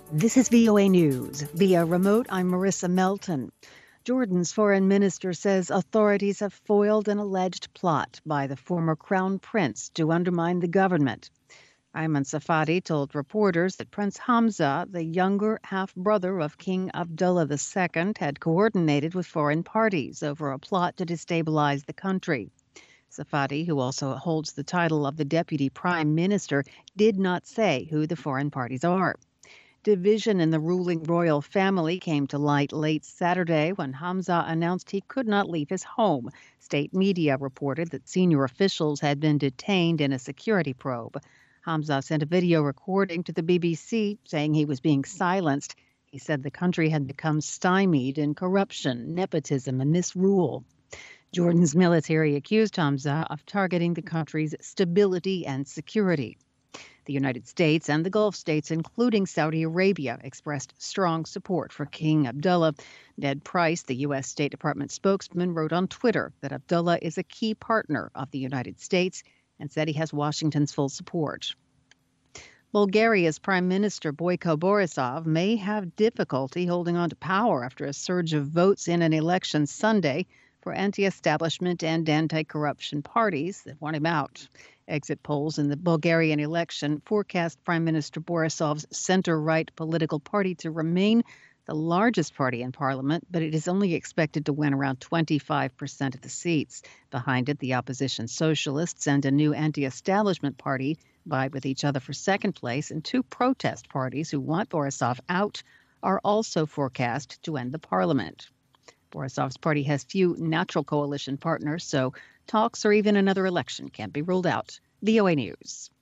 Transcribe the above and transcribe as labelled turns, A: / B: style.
A: This is VOA News. Via remote, I'm Marissa Melton. Jordan's foreign minister says authorities have foiled an alleged plot by the former crown prince to undermine the government. Ayman Safadi told reporters that Prince Hamza, the younger half-brother of King Abdullah II, had coordinated with foreign parties over a plot to destabilize the country. Safadi, who also holds the title of the deputy prime minister, did not say who the foreign parties are. Division in the ruling royal family came to light late Saturday when Hamza announced he could not leave his home. State media reported that senior officials had been detained in a security probe. Hamza sent a video recording to the BBC saying he was being silenced. He said the country had become stymied in corruption, nepotism, and misrule. Jordan's military accused Hamza of targeting the country's stability and security. The United States and the Gulf states, including Saudi Arabia, expressed strong support for King Abdullah. Ned Price, the U.S. State Department spokesman, wrote on Twitter that Abdullah is a key partner of the United States and said he has Washington's full support. Bulgaria's Prime Minister Boyko Borisov may have difficulty holding on to power after a surge of votes in an election Sunday for anti-establishment and anti-corruption parties that want him out. Exit polls in the Bulgarian election forecast Prime Minister Borisov's center-right political party to remain the largest party in parliament, but it is only expected to win around 25% of the seats. Behind it, the opposition Socialists and a new anti-establishment party vie with each other for second place, and two protest parties who want Borisov out are also forecast to end the parliament. Borisov's party has few natural coalition partners, so talks or even another election can't be ruled out. VOA News.